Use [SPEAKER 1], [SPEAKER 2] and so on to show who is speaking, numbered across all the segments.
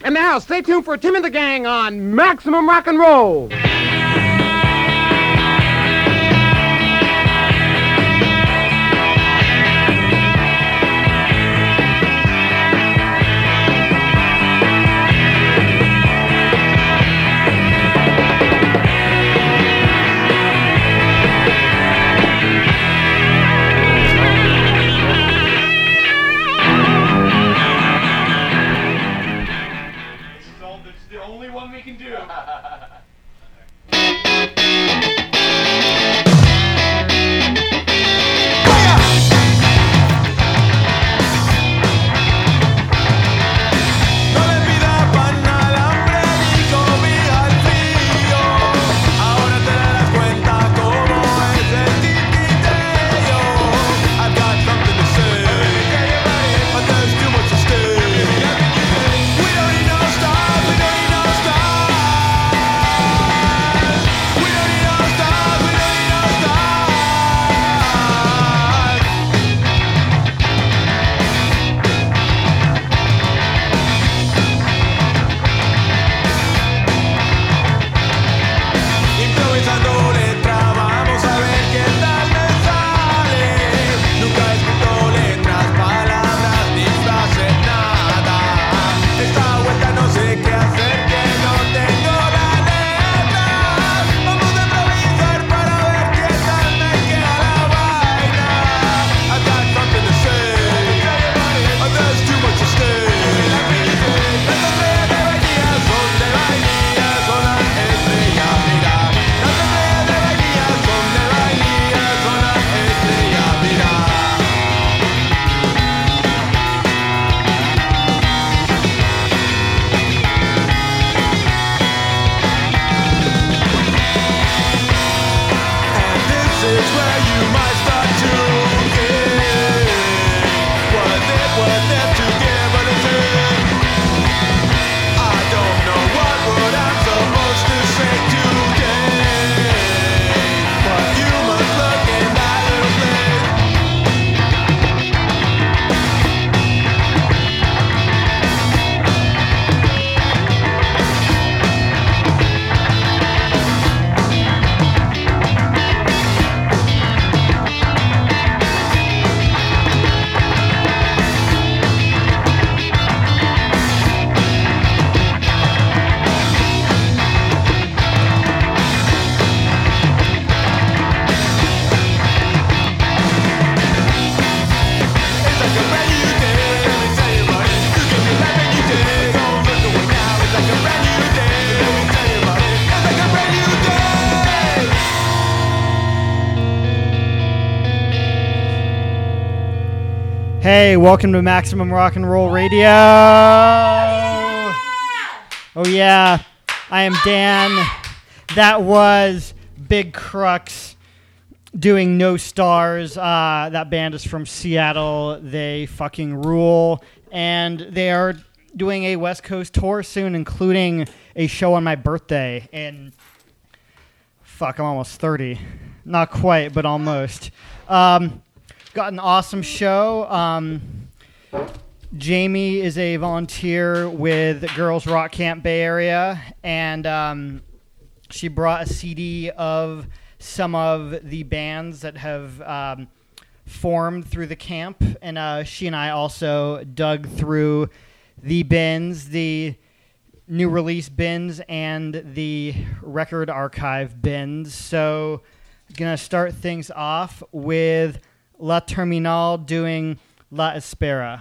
[SPEAKER 1] And now, stay tuned for Tim and the Gang on Maximum Rock and Roll.
[SPEAKER 2] Hey, welcome to Maximum Rock and Roll Radio. Oh yeah, I am Dan. That was Big Crux doing No Stars. That band is from Seattle. They fucking rule. And they are doing a West Coast tour soon, including a show on my birthday. And fuck, I'm almost 30. Not quite, but almost. Got an awesome show. Jamie is a volunteer with Girls Rock Camp Bay Area, and she brought a CD of some of the bands that have formed through the camp, and she and I also dug through the bins, the new release bins, and the record archive bins. So gonna start things off with La Terminal doing La Espera.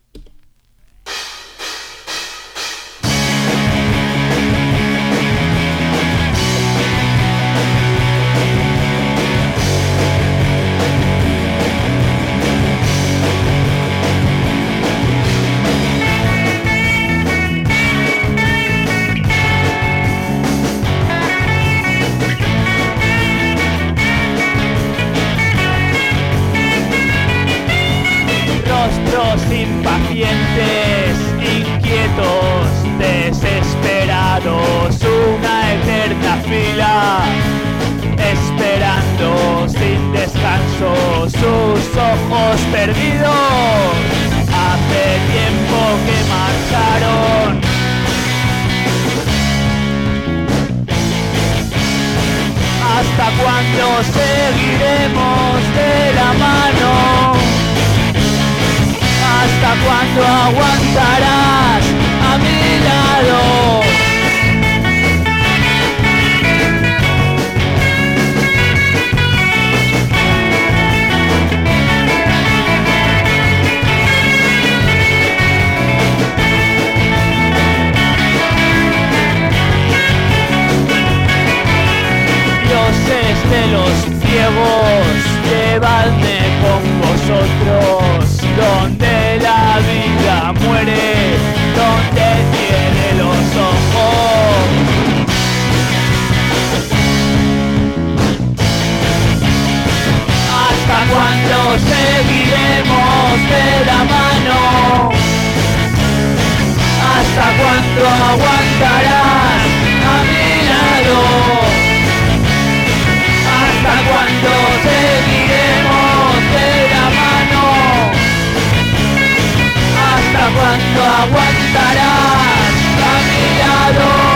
[SPEAKER 3] Impacientes, inquietos, desesperados, una eterna fila, esperando sin descanso, sus ojos perdidos, hace tiempo que marcharon, cuándo aguantarás a mi lado? ¿Hasta cuándo seguiremos de la mano? ¿Hasta cuándo aguantarás a mi lado?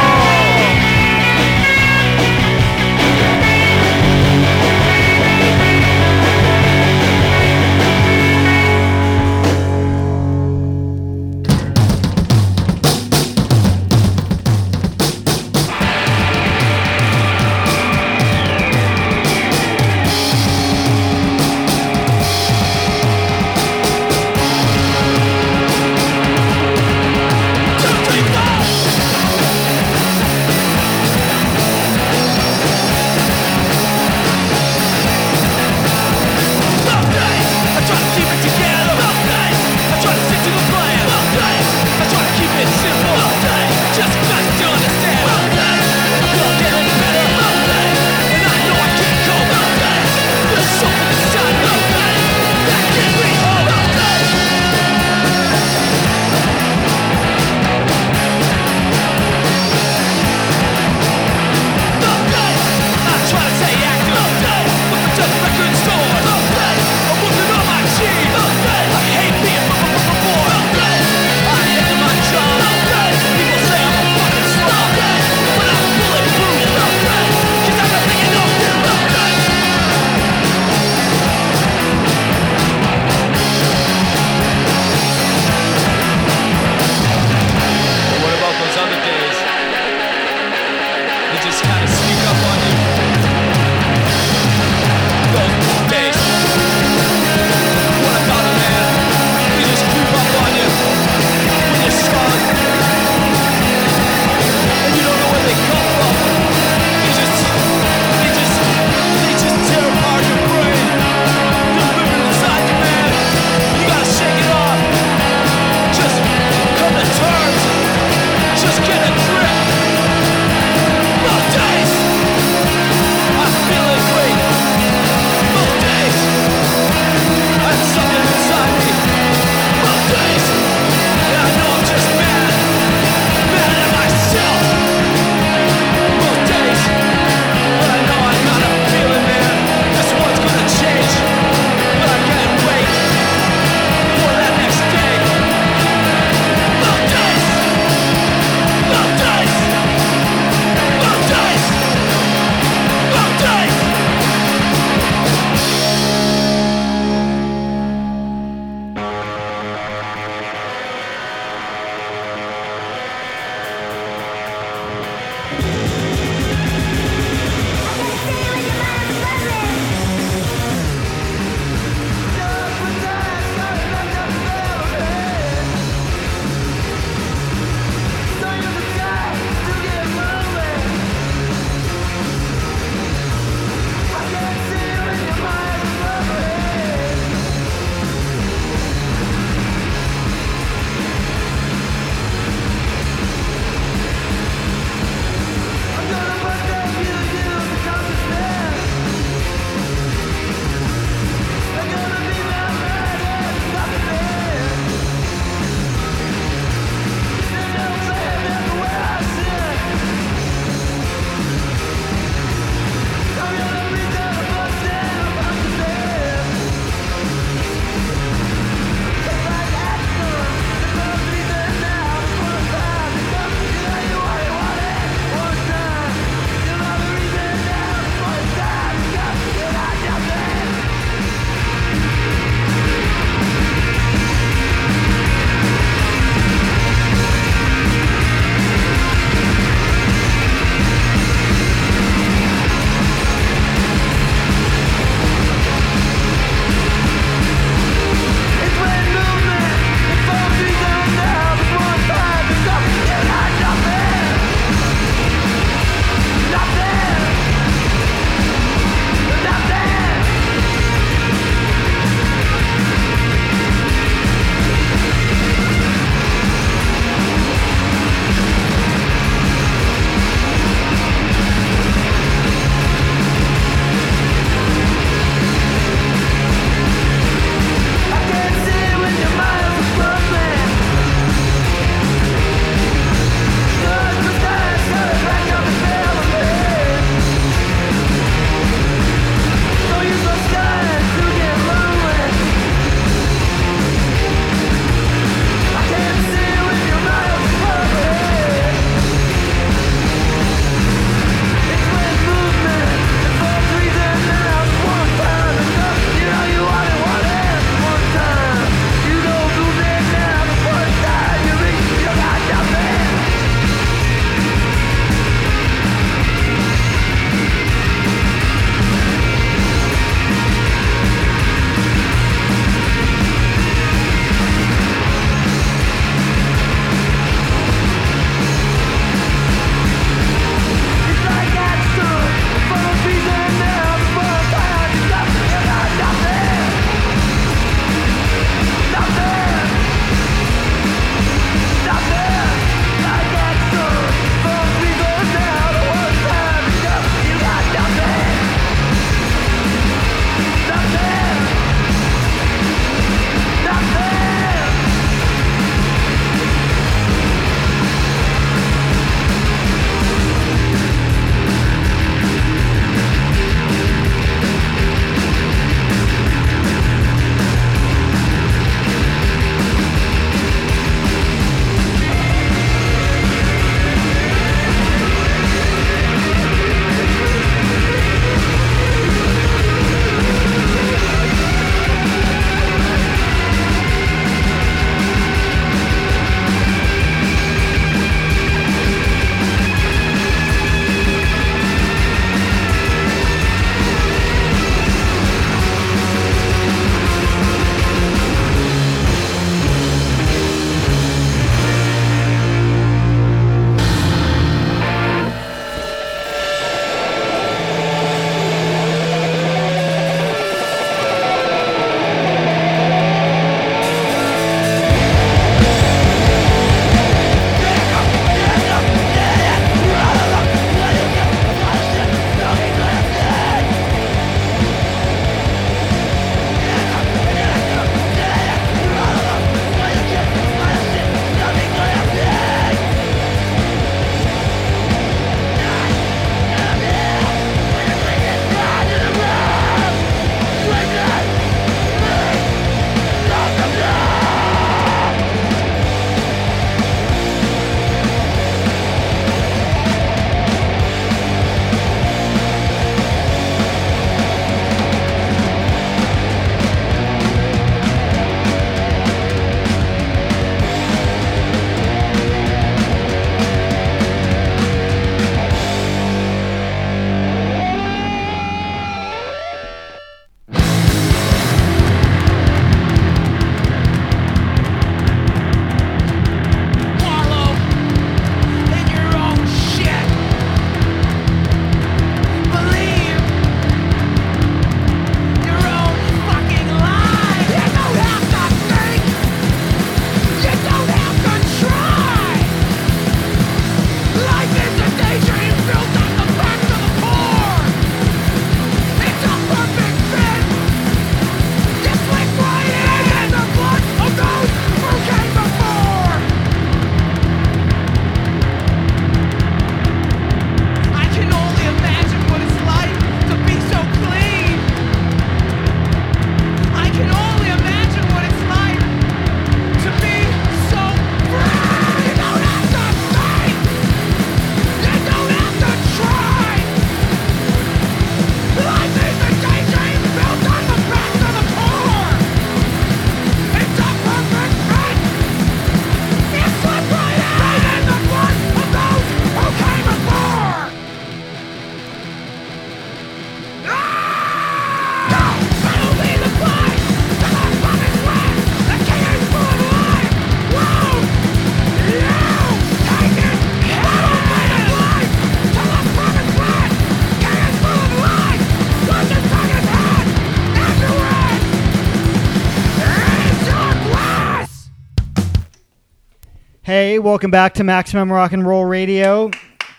[SPEAKER 2] welcome back to Maximum Rock and Roll Radio.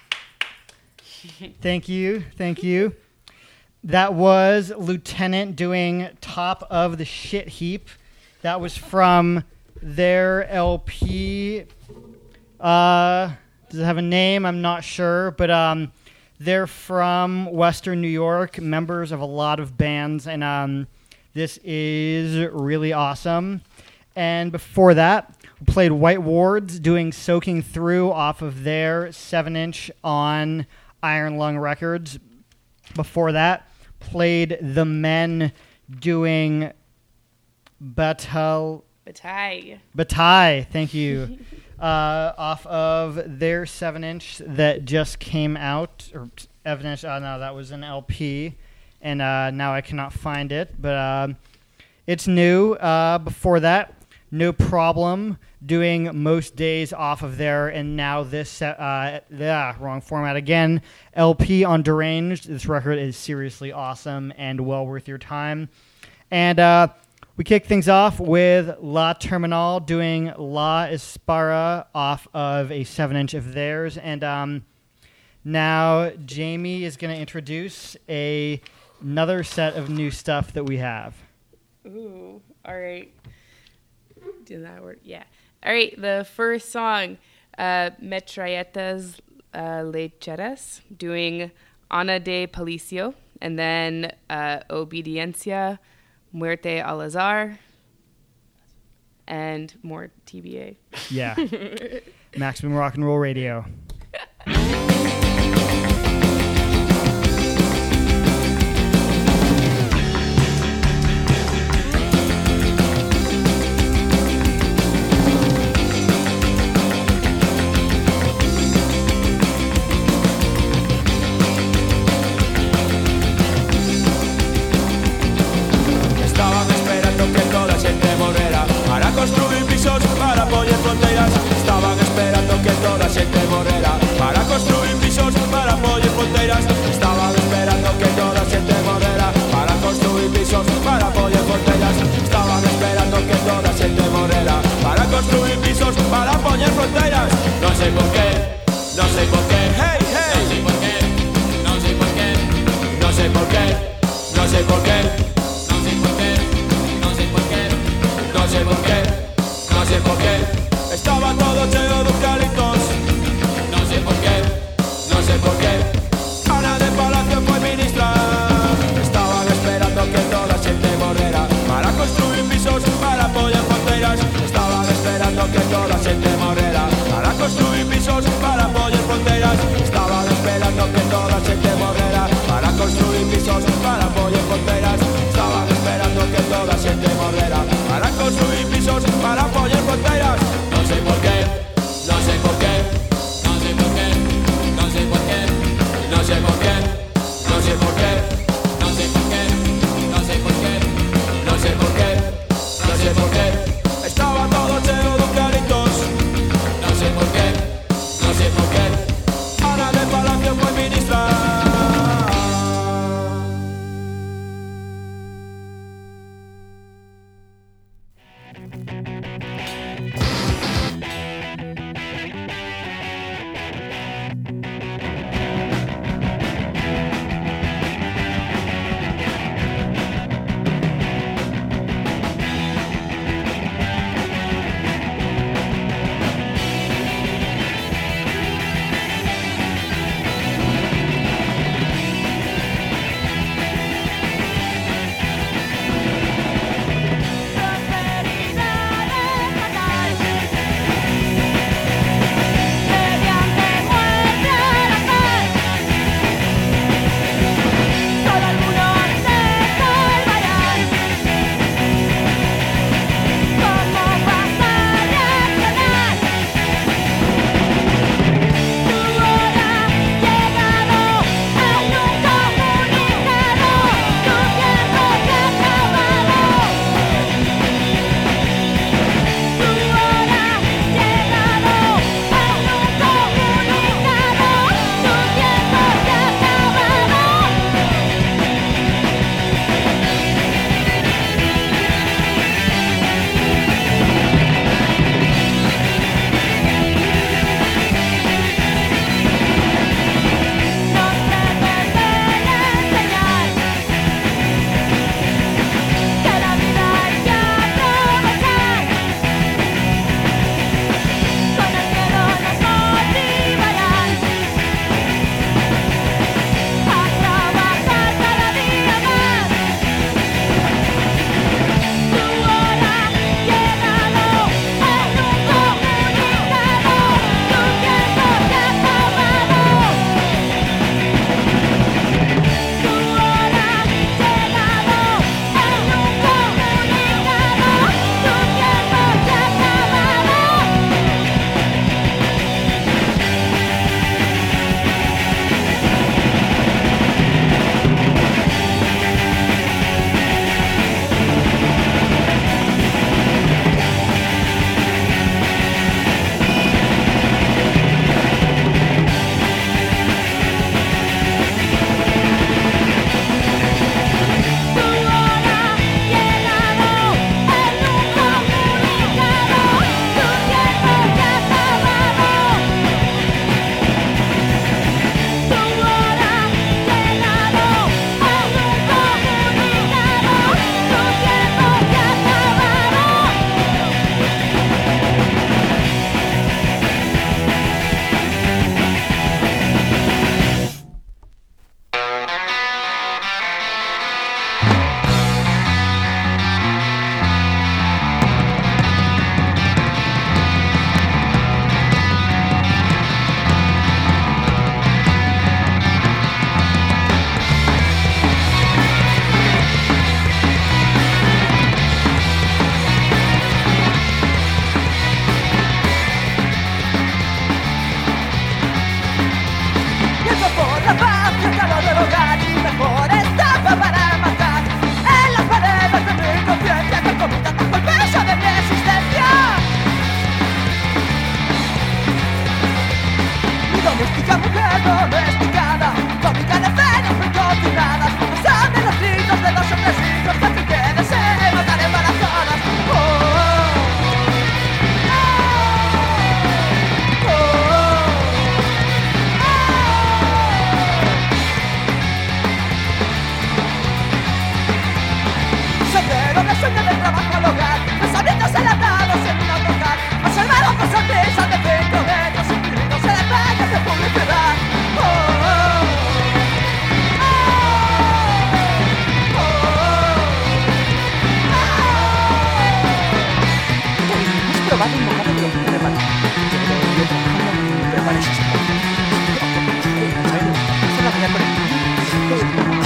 [SPEAKER 2] Thank you. That was Lieutenant doing Top of the Shit Heap. That was from their LP. Does it have a name? I'm not sure, but they're from Western New York, members of a lot of bands, and this is really awesome. And before that, we played White Wards doing Soaking Through off of their 7-inch on Iron Lung Records. Before that, played The Men doing Bataille, thank you, off of their 7-inch that just came out, or evidence, no, that was an LP, and now I cannot find it, but it's new. Before that, No Problem doing Most Days off of there, and now this, wrong format again, LP on Deranged. This record is seriously awesome and well worth your time. And we kick things off with La Terminal doing La Espara off of a 7-inch of theirs. And now Jamie is going to introduce another set of new stuff that we have.
[SPEAKER 4] Ooh, all right. Did that work? Yeah. All right, the first song, Metralletas Lecheras, doing Ana de Palicio, and then Obediencia, Muerte al Azar, and more TBA.
[SPEAKER 2] Yeah. Maximum Rock and Roll Radio.
[SPEAKER 5] Construir pisos para apoyar fronteras. Estaban esperando que toda xente morrera para construir
[SPEAKER 3] Mística mujer domesticada, fábrica de cenas precocinadas, salen los gritos de los hombres ricos que hacen que deseen matar embarazadas. Sombrero de sueño del trabajo al hogar, pensamientos enlatados en un autocar, observado por sonrisas de 5 metros, incluidos en empeños de publicidad. ¿Has probado un bocado de locución de pata? Yo trabajando en preparaciones. Bueno, eso es la mañana con el...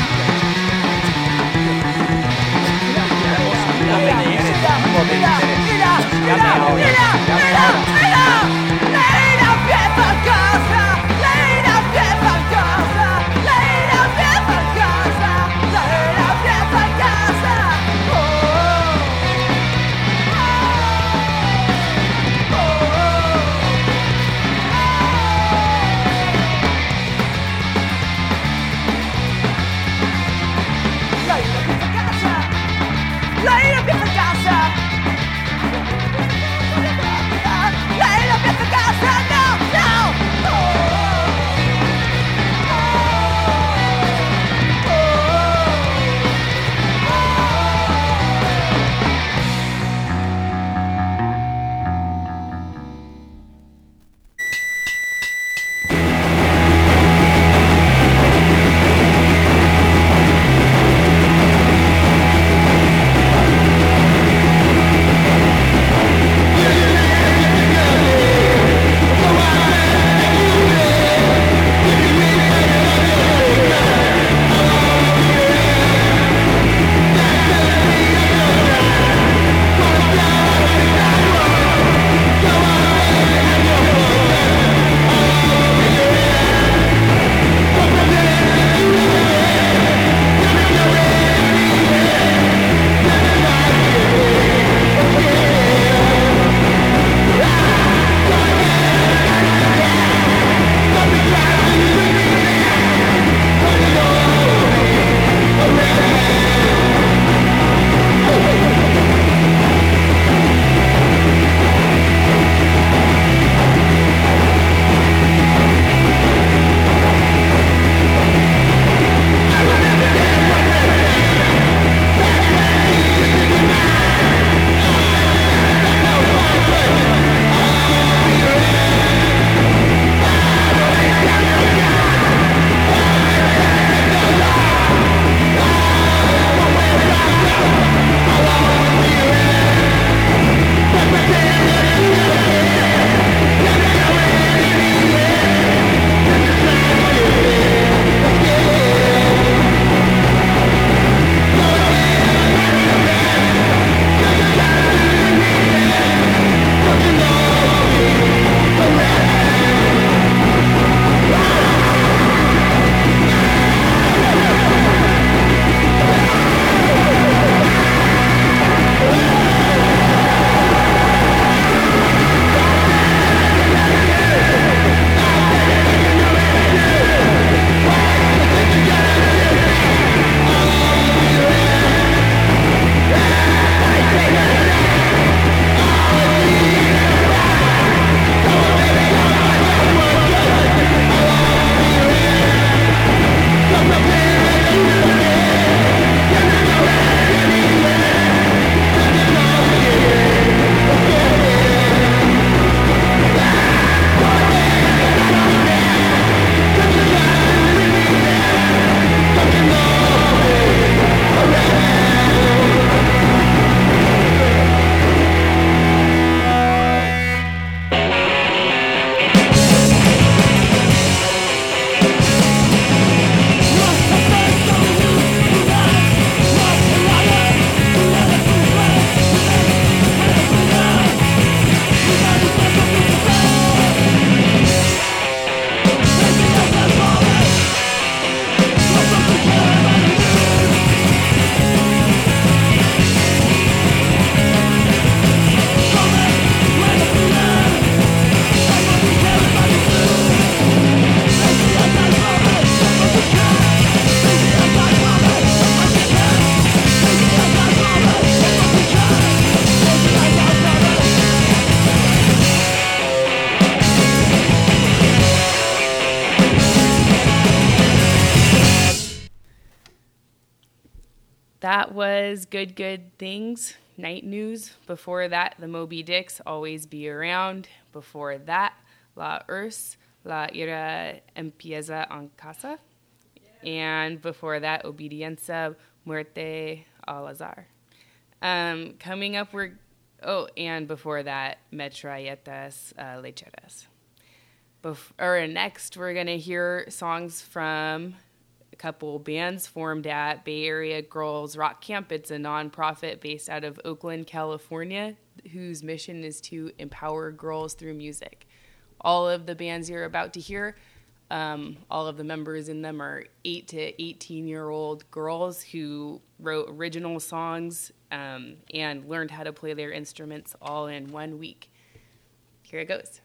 [SPEAKER 4] That was Good Good Things, Night News. Before that, the Moby Dicks, Always Be Around. Before that, La Urs, La Ira Empieza en Casa. And before that, Obediencia, Muerte al Azar. Coming up, and before that, Metralletas Lecheras. Next, we're going to hear songs from a couple bands formed at Bay Area Girls Rock Camp. It's a nonprofit based out of Oakland, California, whose mission is to empower girls through music. All of the bands you're about to hear, all of the members in them are 8 to 18-year-old girls who wrote original songs and learned how to play their instruments all in 1 week. Here it goes.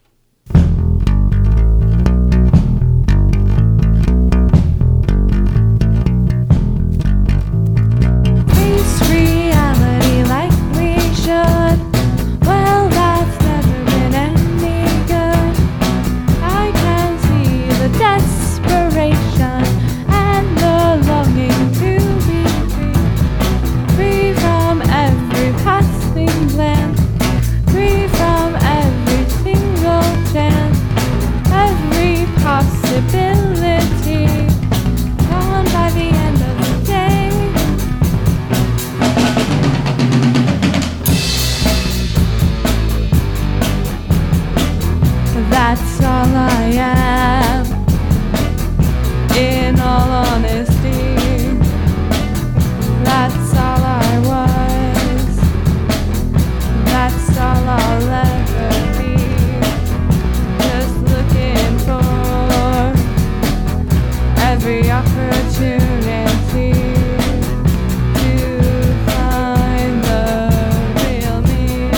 [SPEAKER 6] Reality like we should. Well, that's never been any good. I can see the desperation and the longing to be free. Free from every passing glance, free from every single chance, every possibility gone by the end of the day. That's all I am, in all honesty. That's all I was. That's all I'll ever be. Just looking for every opportunity to find the real me.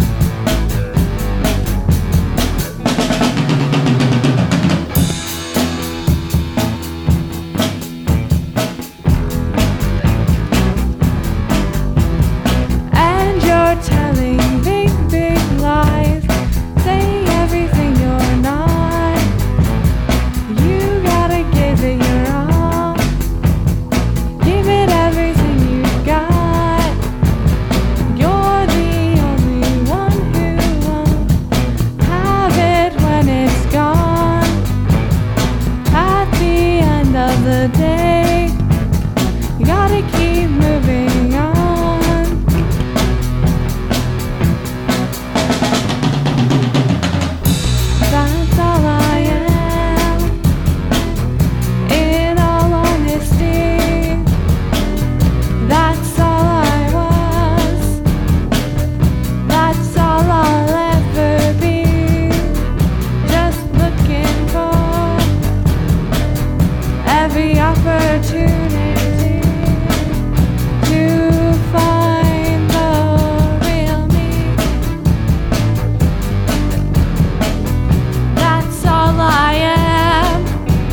[SPEAKER 6] And you're telling big, big lies. Say everything you're not. You gotta give it your all. Give it everything you've got. You're the only one who won't have it when it's gone. At the end of the day, you gotta keep moving on. That's all I am, in all honesty. That's all I was. That's all I'll ever be. Just looking for every opportunity to find the real me. That's all I am,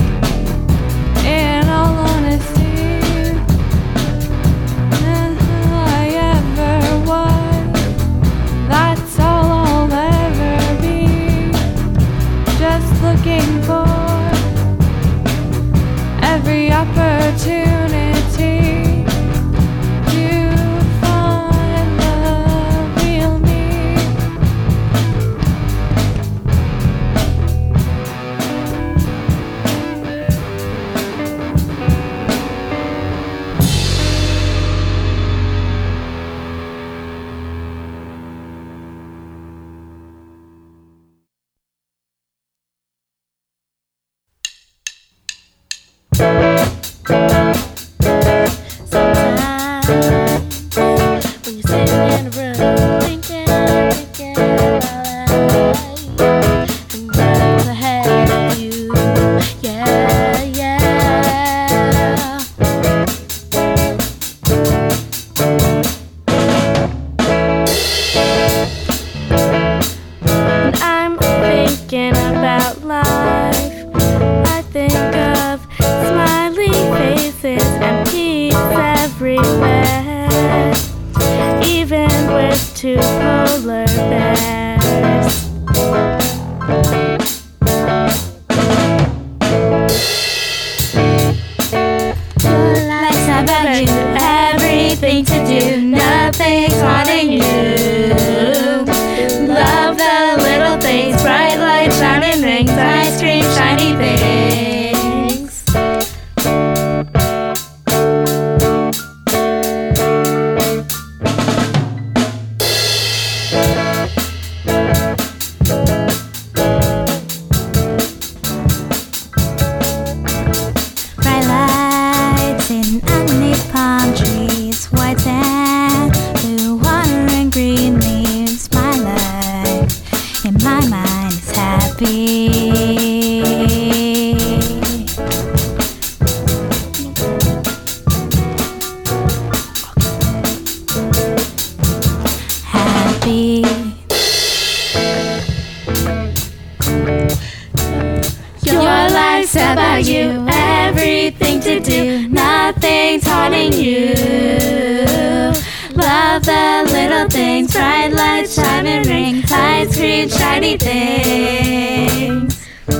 [SPEAKER 6] in all honesty. That's all I ever was. That's all I'll ever be. Just looking for every opportunity to find the real me. about you, everything to do, nothing's haunting you. Love the little things, bright lights, shining rings, ice cream, shiny things.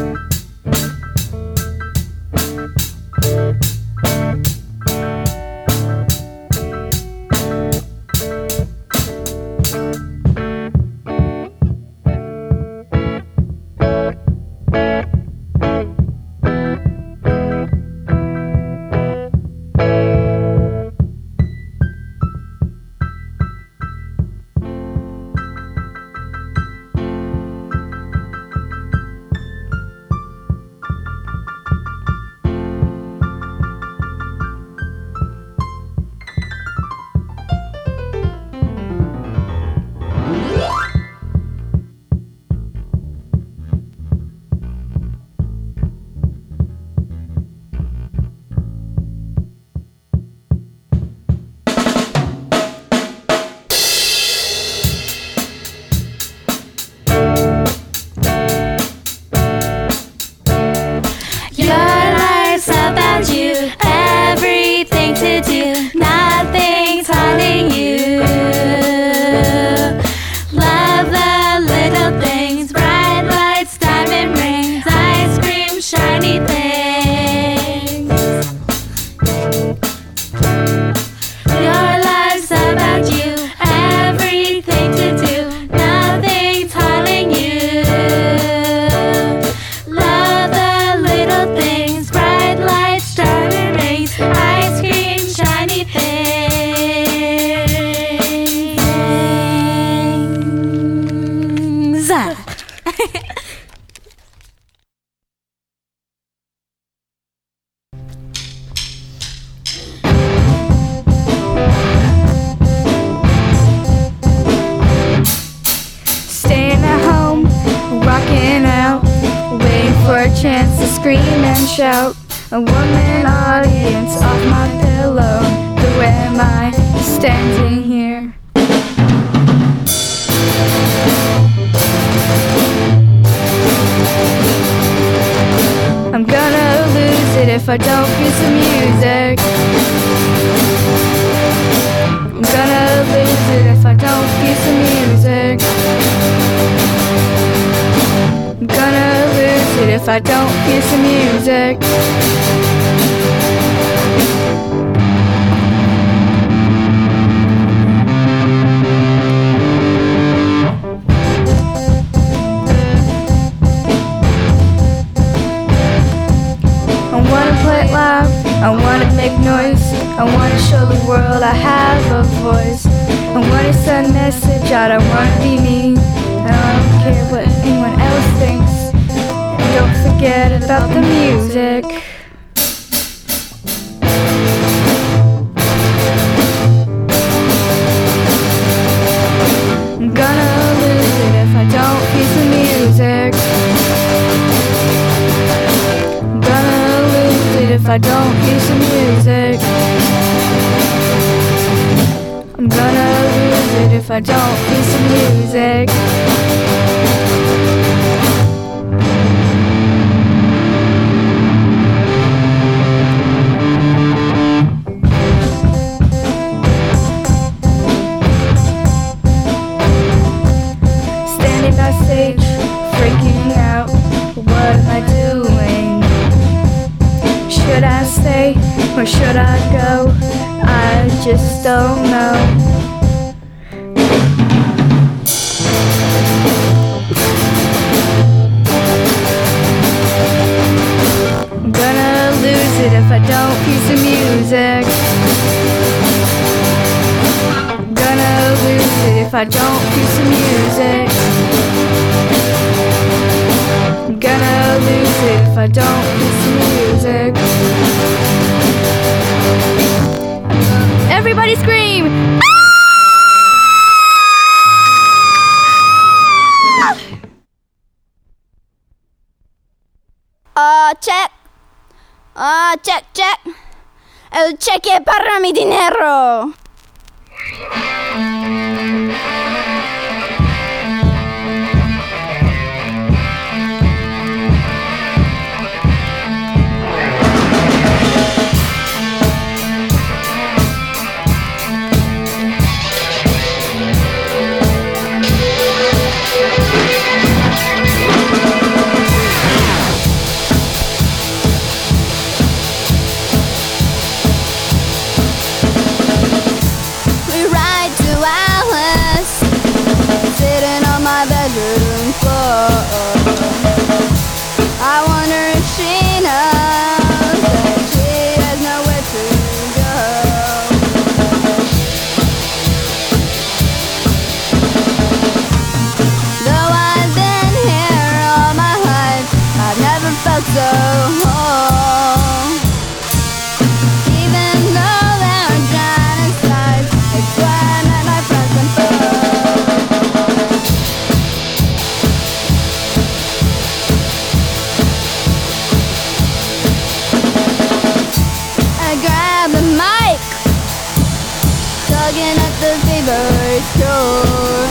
[SPEAKER 7] chance to scream and shout. A woman audience off my pillow. Who am I standing here? I'm gonna lose it if I don't cue some music. I'm gonna lose it if I don't cue some music. I'm gonna lose it if I don't cue some music. I wanna play loud, I wanna make noise, I wanna show the world I have a voice. I wanna send a message out, I wanna be me. I don't care what anyone else thinks. And don't forget about the music. I'm gonna lose it if I don't cue some music. I'm gonna lose it if I don't cue some music. I'm gonna lose it if I don't cue some music. Standing backstage, freaking out. What am I doing? Should I stay or should I go? I just don't know. I'm gonna lose it if I don't cue some music. I'm gonna lose it if I don't cue some music. I'm gonna lose it if I don't cue some music. Everybody scream!
[SPEAKER 8] Check. Check. El cheque para mi dinero.
[SPEAKER 7] so. Even though there are genocides, it's where I met my friends and foes. I grabbed the mic, tugging at the paper store.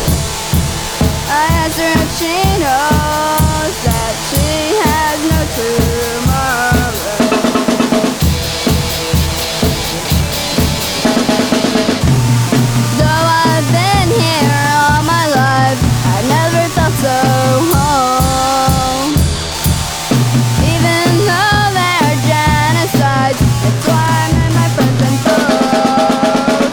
[SPEAKER 7] I asked her if she knows that she has no tomorrow. Though I've been here all my life, I never felt so home. Even though there are genocides, it's why I met my friends and foes.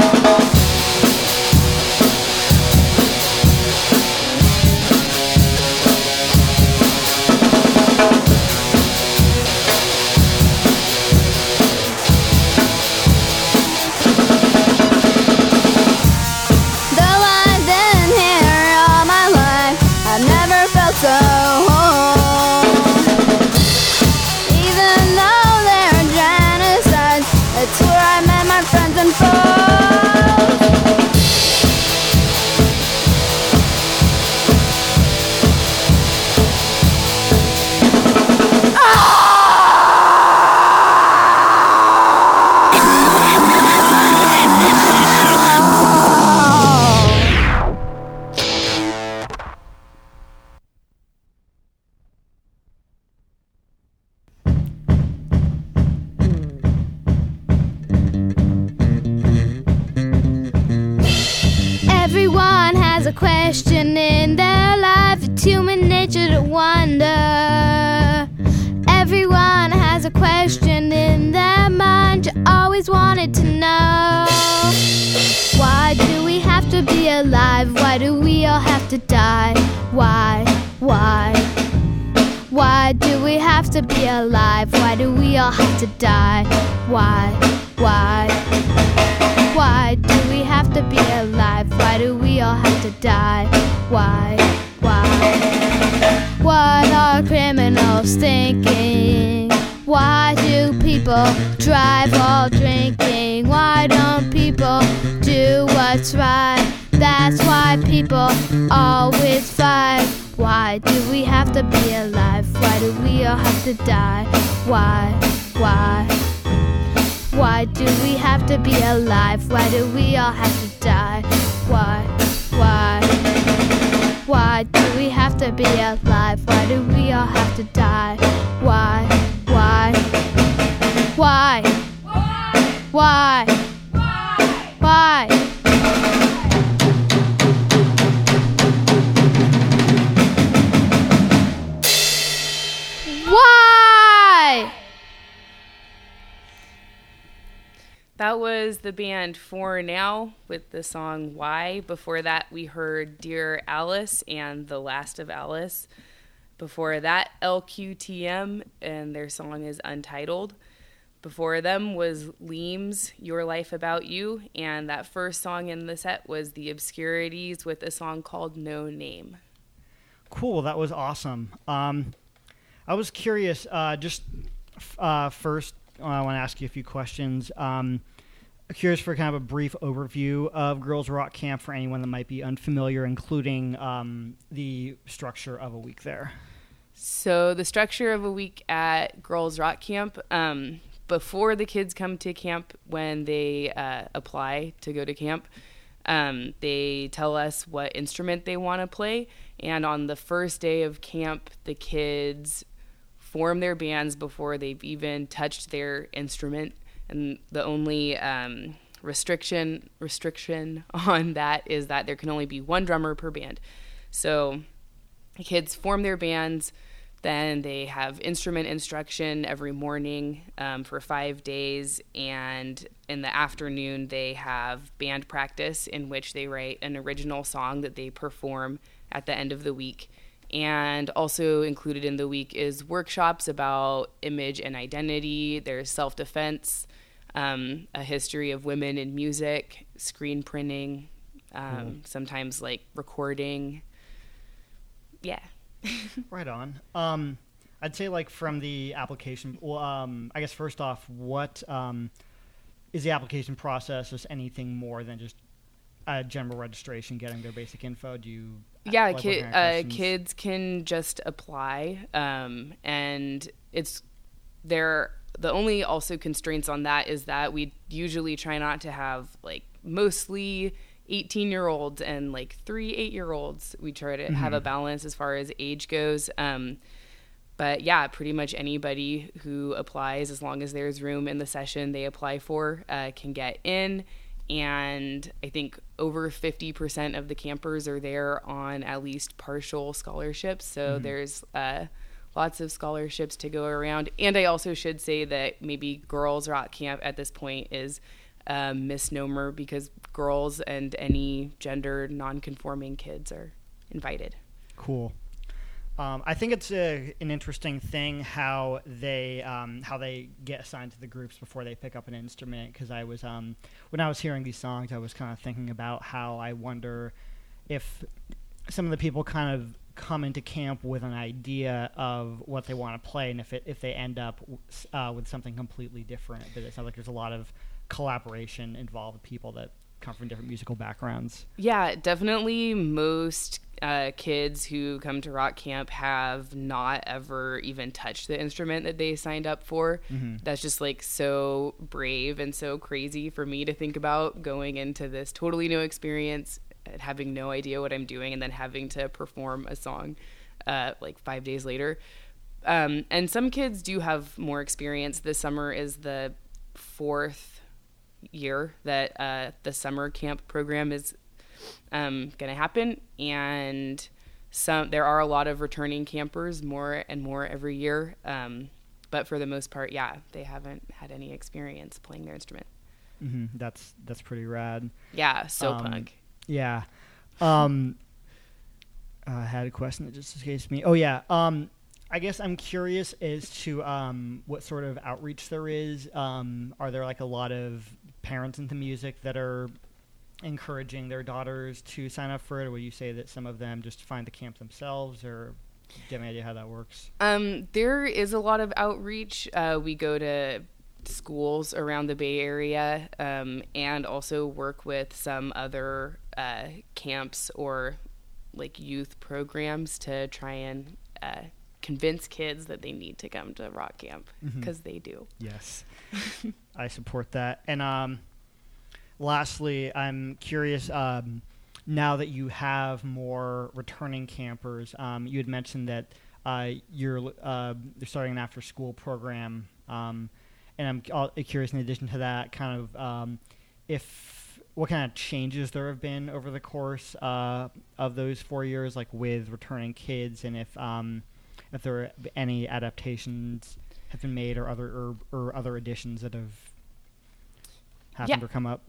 [SPEAKER 7] Though I've been here all my life, I've never felt so home. Even though there are genocides, it's where I met my friends and foes. Everyone has a question in their life. It's human nature to wonder. Everyone has a question in their mind. You always wanted to know. Why do we have to be alive? Why do we all have to die? Why? Why do we have to be alive? Why do we all have to die? Why? Why do we have to be alive? Why do we all have to die? Why? What are criminals thinking? Why do people drive while drinking? Why don't people do what's right? That's why people always fight. Why do we have to be alive? Why do we all have to die? Why? Why do we have to be alive? Why do we all have to die? Why? Why do we have to be alive? Why do we all have to die? Why? Why?
[SPEAKER 4] That was the band For Now with the song Why. Before that, we heard Dear Alice and The Last of Alice. Before that, LQTM, and their song is Untitled. Before them was Leams, Your Life About You, and that first song in the set was The Obscurities with a song called No Name.
[SPEAKER 2] Cool, that was awesome. I was curious, first, I want to ask you a few questions. Curious for kind of a brief overview of Girls Rock Camp for anyone that might be unfamiliar, including the structure of a week there.
[SPEAKER 4] So the structure of a week at Girls Rock Camp, before the kids come to camp, when they apply to go to camp, they tell us what instrument they want to play. And on the first day of camp, the kids form their bands before they've even touched their instrument. And the only restriction on that is that there can only be one drummer per band. So the kids form their bands, then they have instrument instruction every morning for 5 days, and in the afternoon they have band practice in which they write an original song that they perform at the end of the week. And also included in the week is workshops about image and identity. There's self-defense, a history of women in music, screen printing, sometimes like recording. Yeah.
[SPEAKER 2] Right on. I'd say like from the application. Well, I guess first off, what is the application process? Just anything more than just a general registration, getting their basic info? Do you?
[SPEAKER 4] Yeah,
[SPEAKER 2] like, what kind of questions?
[SPEAKER 4] kids can just apply, and it's there. The only also constraints on that is that we usually try not to have like mostly 18-year-olds and like 3 8-year-olds. We try to have a balance as far as age goes. But yeah, pretty much anybody who applies, as long as there's room in the session they apply for, can get in. And I think over 50% of the campers are there on at least partial scholarships. So there's lots of scholarships to go around. And I also should say that maybe Girls Rock Camp at this point is a misnomer, because girls and any gender non-conforming kids are invited.
[SPEAKER 2] Cool. I think it's an interesting thing how they get assigned to the groups before they pick up an instrument. Because I was when I was hearing these songs, I was kind of thinking about how I wonder if some of the people kind of come into camp with an idea of what they want to play, and if they end up with something completely different. But it sounds like there's a lot of collaboration involved with people that come from different musical backgrounds.
[SPEAKER 4] Yeah, definitely most kids who come to rock camp have not ever even touched the instrument that they signed up for. That's just like so brave and so crazy for me to think about, going into this totally new experience, having no idea what I'm doing, and then having to perform a song like 5 days later. And some kids do have more experience. This summer is the 4th year that the summer camp program is going to happen, and there are a lot of returning campers, more and more every year, but for the most part, yeah, they haven't had any experience playing their instrument.
[SPEAKER 2] That's pretty rad.
[SPEAKER 4] Yeah, so punk.
[SPEAKER 2] Yeah. I had a question that just escapes me. Oh yeah. I guess I'm curious as to what sort of outreach there is. Are there like a lot of parents into music that are encouraging their daughters to sign up for it, or would you say that some of them just find the camp themselves, or do you have any idea how that works?
[SPEAKER 4] There is a lot of outreach. We go to schools around the Bay Area, and also work with some other camps or like youth programs to try and convince kids that they need to come to rock camp, because they do.
[SPEAKER 2] Yes. I support that. And lastly, I'm curious, now that you have more returning campers, you had mentioned that you're starting an after-school program, and I'm curious, in addition to that, kind of what kind of changes there have been over the course of those 4 years, like with returning kids, and if there are any adaptations have been made, or other additions that have happened or come up.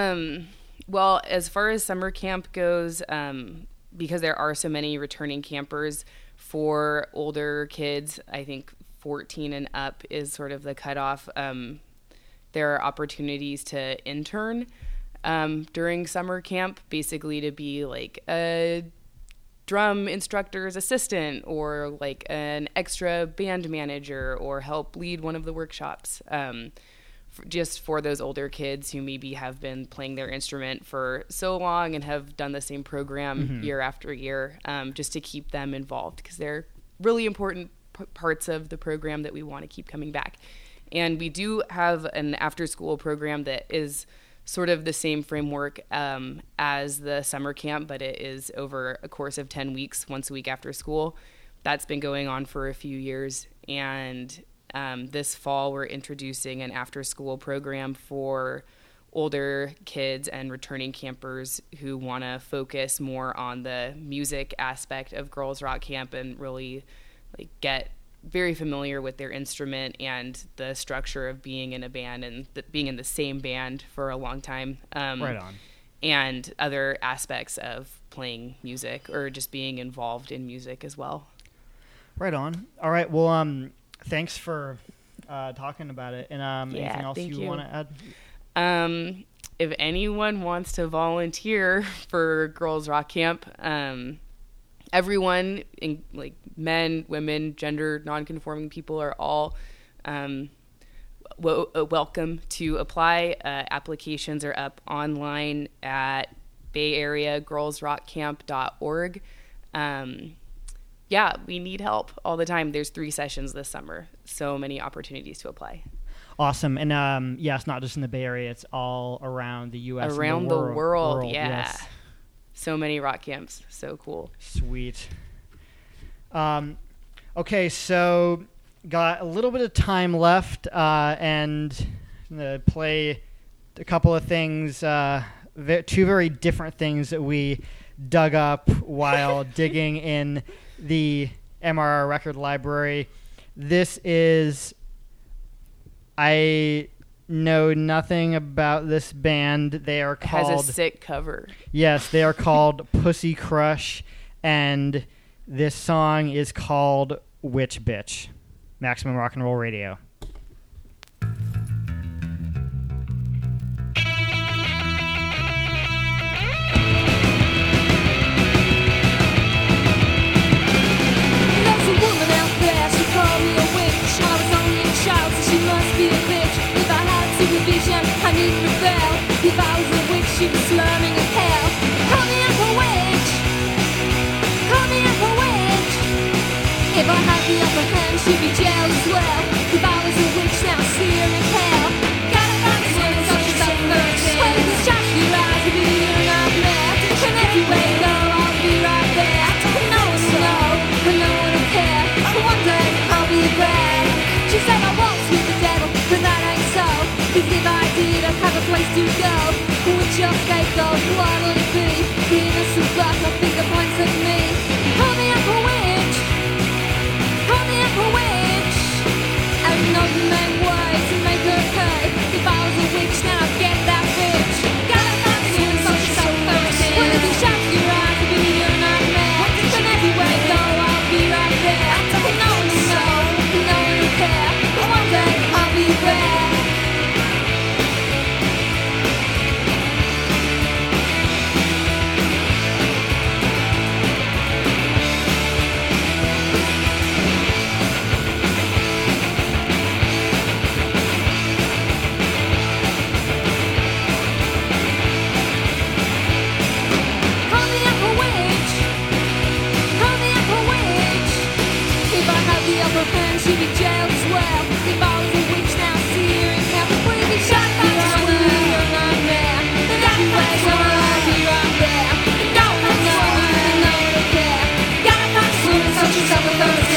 [SPEAKER 4] Well, as far as summer camp goes, because there are so many returning campers, for older kids, I think 14 and up is sort of the cutoff. There are opportunities to intern during summer camp, basically to be like a drum instructor's assistant, or like an extra band manager, or help lead one of the workshops, just for those older kids who maybe have been playing their instrument for so long and have done the same program year after year, just to keep them involved, because they're really important parts of the program that we want to keep coming back. And we do have an after-school program that is sort of the same framework as the summer camp, but it is over a course of 10 weeks, once a week after school. That's been going on for a few years. And this fall, we're introducing an after-school program for older kids and returning campers who want to focus more on the music aspect of Girls Rock Camp and really like get very familiar with their instrument and the structure of being in a band and being in the same band for a long time.
[SPEAKER 2] Right on.
[SPEAKER 4] And other aspects of playing music or just being involved in music as well.
[SPEAKER 2] Right on. All right. Well, thanks for talking about it. And anything else you want to add?
[SPEAKER 4] If anyone wants to volunteer for Girls Rock Camp, everyone, like men, women, gender non-conforming people, are all welcome to apply. Applications are up online at BayAreaGirlsRockCamp.org. Yeah, we need help all the time. There's 3 sessions this summer. So many opportunities to apply.
[SPEAKER 2] Awesome. And it's not just in the Bay Area. It's all around the U.S.
[SPEAKER 4] Around
[SPEAKER 2] and
[SPEAKER 4] the world, yeah.
[SPEAKER 2] Yes.
[SPEAKER 4] So many rock camps. So cool.
[SPEAKER 2] Sweet. Okay, so got a little bit of time left, and I'm going to play a couple of things, 2 very different things that we dug up while digging in the MRR record library. This is... I know nothing about this band. They are called...
[SPEAKER 4] It has a sick cover.
[SPEAKER 2] Yes, they are called Pussy Crush, and this song is called Witch Bitch. Maximum Rock and Roll Radio.
[SPEAKER 6] There's a woman out there, she called me a witch. I was only a child, so she must be a bitch. If I had supervision, I needn't rebel. If I was a witch, she was slurming as hell. Call me up a witch. Call me up a witch. If I had the upper hand, she'd be jailed as well. If I was a witch, now I see her in hell. Gotta find someone such as up first. Well, if it's just your eyes, it'll be your nightmare. And everywhere you go, I'll be right there. And no one will know, and no one will care. But one day, I'll be back. She said I walked with the devil, but that ain't so. 'Cause if I did, I'd have a place to go. What's your scapegoat? What will it be? The innocent blood, my finger points at me. Call me up a witch. Call me up a witch. I know the main way to make her pay. If I was a witch, then I'd get that bitch. Gotta find someone such as so first. Well, if you shut your eyes, it'll be your nightmare. And everywhere you go, I'll be right there. And no one will know, and no one will care. But one day, I'll be back. Call me up a witch. Call me up a witch. If I had the upper hand, she'd be jailed as well. If I was a witch, now I see her in hell. Well, if you shut your eyes, it'll be your nightmare. And everywhere you go, I'll be right there. And no one will know, and no one will care. Gotta find someone such as up first.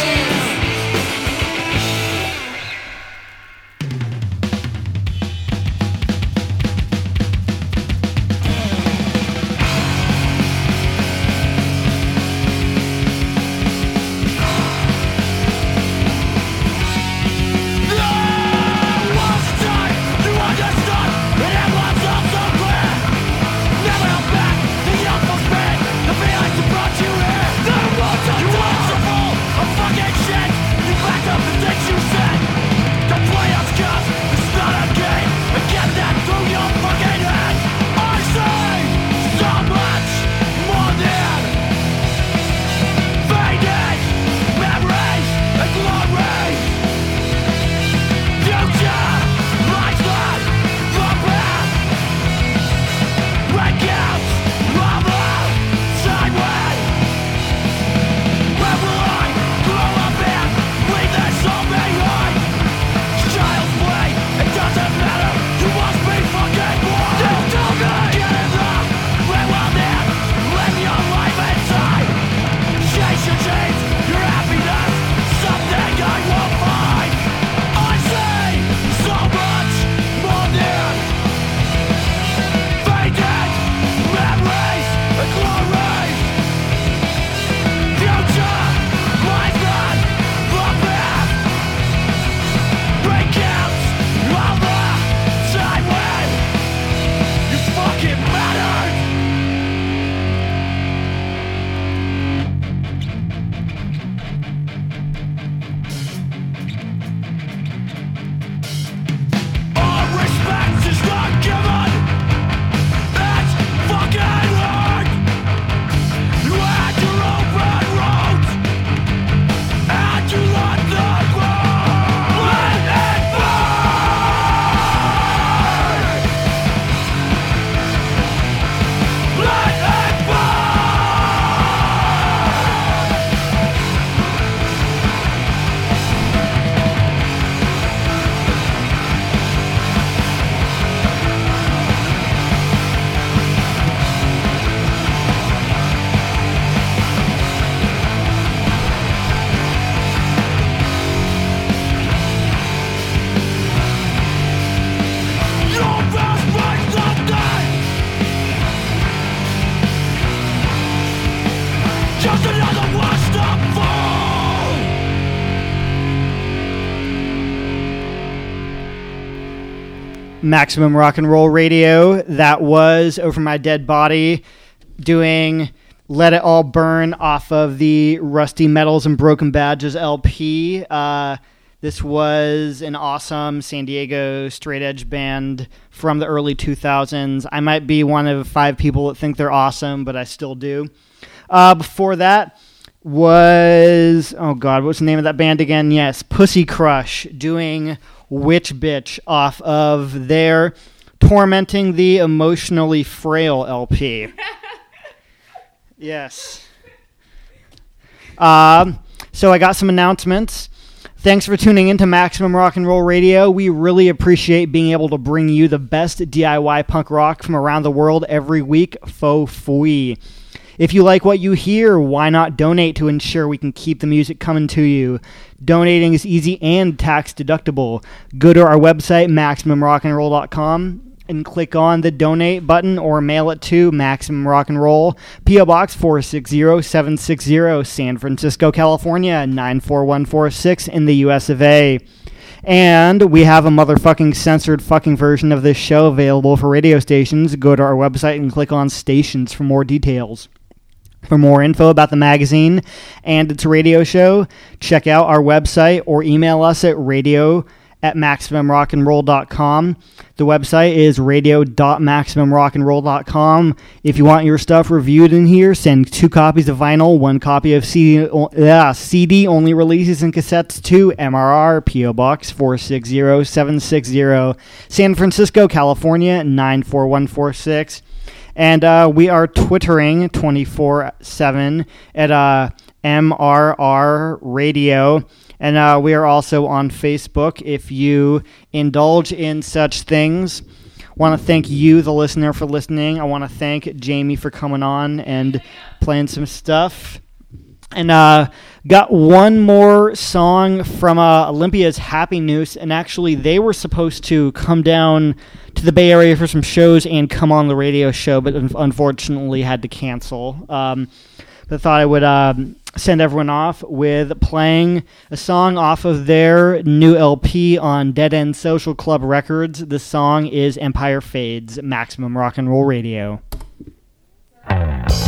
[SPEAKER 3] Lord!
[SPEAKER 2] Maximum Rock and Roll Radio. That was Over My Dead Body doing Let It All Burn off of the Rusty Metals and Broken Badges LP. This was an awesome San Diego straight edge band from the early 2000s. I might be one of 5 people that think they're awesome, but I still do. Before that was, oh God, what's the name of that band again? Yes, Pussy Crush doing Witch Bitch off of their Tormenting the Emotionally Frail LP. Yes. So I got some announcements. Thanks for tuning in to Maximum Rock and Roll Radio. We really appreciate being able to bring you the best DIY punk rock from around the world every week. Faux fui. If you like what you hear, why not donate to ensure we can keep the music coming to you? Donating is easy and tax deductible. Go to our website, MaximumRockandRoll.com, and click on the donate button or mail it to Maximum Rock and Roll, P.O. Box 460760, San Francisco, California, 94146 in the US of A. And we have a motherfucking censored fucking version of this show available for radio stations. Go to our website and click on stations for more details. For more info about the magazine and its radio show, check out our website or email us at radio@MaximumRockandRoll.com. The website is radio.MaximumRockandRoll.com. If you want your stuff reviewed in here, send 2 copies of vinyl, 1 copy of CD-only releases and cassettes to MRR, P.O. Box 460760, San Francisco, California, 94146. And we are Twittering 24/7 at MRR Radio. And we are also on Facebook if you indulge in such things. I want to thank you, the listener, for listening. I want to thank Jamie for coming on and playing some stuff. And got one more song from Olympia's Happy Noose. And actually, they were supposed to come down to the Bay Area for some shows and come on the radio show, but unfortunately had to cancel. But I thought I would send everyone off with playing a song off of their new LP on Dead End Social Club Records. The song is Empire Fades, Maximum Rock and Roll Radio.